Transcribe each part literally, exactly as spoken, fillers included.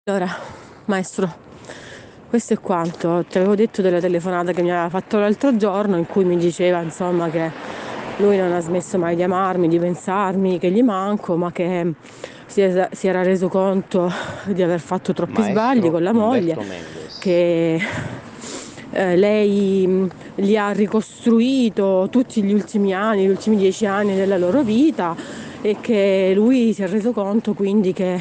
Allora, maestro, questo è quanto. Ti avevo detto della telefonata che mi aveva fatto l'altro giorno in cui mi diceva, insomma, che lui non ha smesso mai di amarmi, di pensarmi, che gli manco, ma che si, è- si era reso conto di aver fatto troppi sbagli con Maestro la moglie, Umberto Mendes. che eh, lei mh, gli ha ricostruito tutti gli ultimi anni, gli ultimi dieci anni della loro vita e che lui si è reso conto quindi che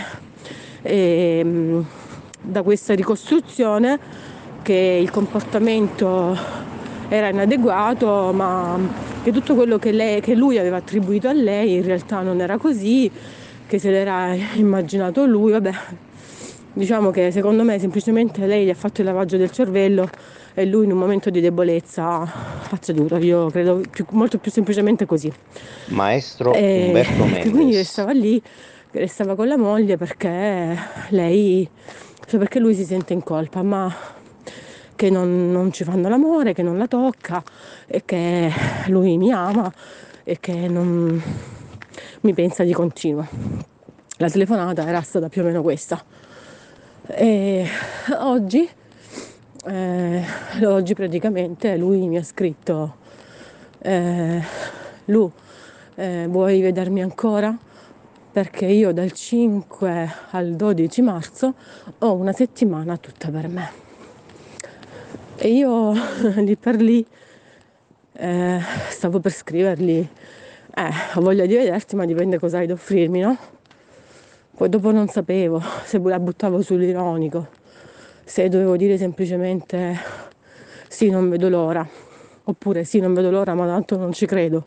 ehm, da questa ricostruzione che il comportamento era inadeguato, ma che tutto quello che, lei, che lui aveva attribuito a lei in realtà non era così, che se l'era immaginato lui, vabbè. Diciamo che secondo me semplicemente lei gli ha fatto il lavaggio del cervello e lui in un momento di debolezza ha ceduto. Io credo più- molto più semplicemente così. Maestro E Umberto che quindi Mendes. restava lì, che restava con la moglie perché lei, cioè perché lui si sente in colpa, ma che non, non ci fanno l'amore, che non la tocca e che lui mi ama e che non mi pensa di continuo. La telefonata era stata più o meno questa. E oggi, eh, oggi praticamente lui mi ha scritto, eh, Lu, eh, vuoi vedermi ancora? Perché io dal cinque al dodici marzo ho una settimana tutta per me. E io lì per lì eh, stavo per scrivergli, eh, ho voglia di vederti, ma dipende cosa hai da offrirmi, no? Poi dopo non sapevo se la buttavo sull'ironico, se dovevo dire semplicemente sì, non vedo l'ora, oppure sì, non vedo l'ora, ma tanto non ci credo.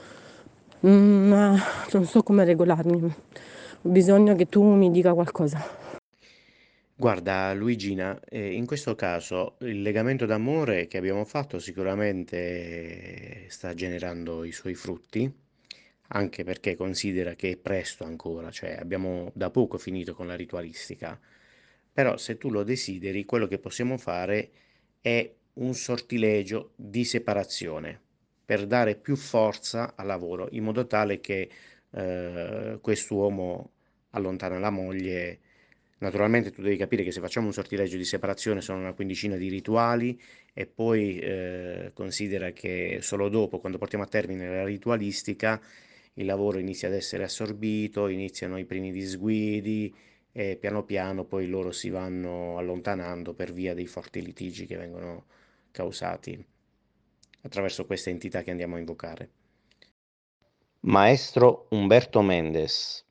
Mm, ma non so come regolarmi. Ho bisogno che tu mi dica qualcosa. Guarda, Luigina, eh, in questo caso il legamento d'amore che abbiamo fatto sicuramente sta generando i suoi frutti, anche perché considera che è presto ancora, cioè abbiamo da poco finito con la ritualistica. Però se tu lo desideri, quello che possiamo fare è un sortilegio di separazione per dare più forza al lavoro, in modo tale che eh, quest'uomo allontana la moglie. Naturalmente tu devi capire che se facciamo un sortileggio di separazione sono una quindicina di rituali e poi eh, considera che solo dopo, quando portiamo a termine la ritualistica, il lavoro inizia ad essere assorbito, iniziano i primi disguidi e piano piano poi loro si vanno allontanando per via dei forti litigi che vengono causati attraverso queste entità che andiamo a invocare. Maestro Umberto Mendes.